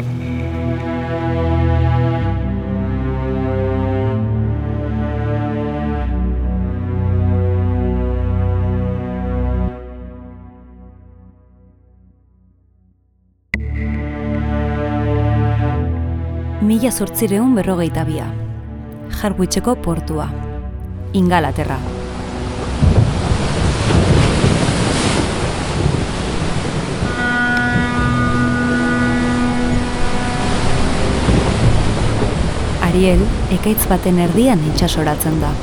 Mila 842, Harwicheko portua, Ingalaterra. Ariel ekaitz baten erdian itsasoratzen da.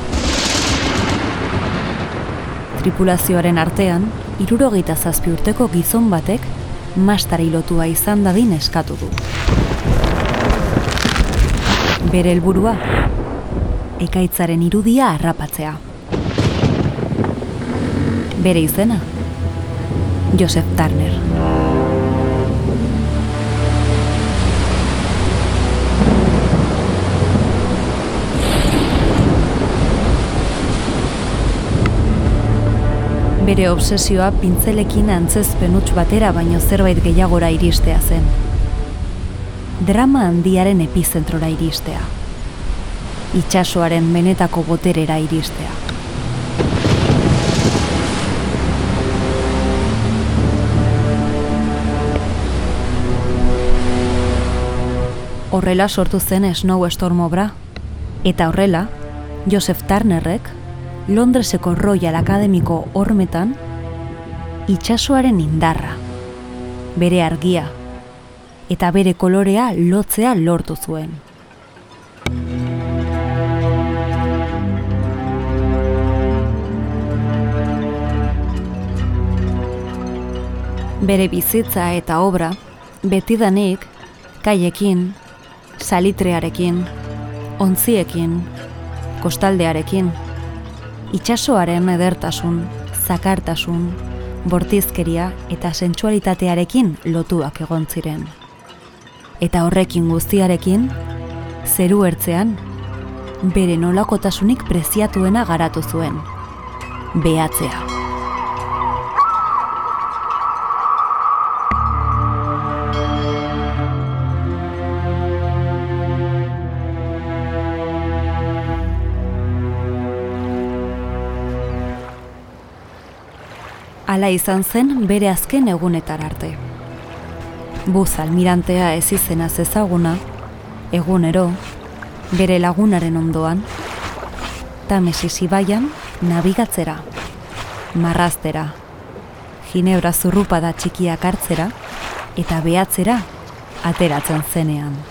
Tripulazioaren artean, 67 urteko gizon batek mastari lotua izan dadin eskatu du. Bere helburua, ekaitzaren irudia harrapatzea. Bere izena, Joseph Turner. Bere obsesioa pintzelekin antzezpen huts batera baino zerbait gehiagora iristea zen. Drama handiaren epizentrora iristea. Itsasoaren benetako boterera iristea. Horrela sortu zen Snowstorm obra, eta horrela, Joseph Turnerrek Londreseko Royal Academyko hormetan itsasoaren indarra, bere argia, eta bere kolorea lotzea lortu zuen. Bere bizitza eta obra, betidanik, kaiekin, salitrearekin, ontziekin, kostaldearekin, itsasoaren edertasun, zakartasun, bortizkeria eta sentsualitatearekin lotuak egon ziren. Eta horrekin guztiarekin, zeru ertzean, bere nolakotasunik preziatuena garatu zuen, behatzea. Hala izan zen bere azken egunetar arte. Buz almirantea ez izenaz ezaguna, egunero, bere lagunaren ondoan, Tamesis ibaian nabigatzera, marraztera, Ginebra zurrupada txikiak hartzera eta behatzera ateratzen zenean.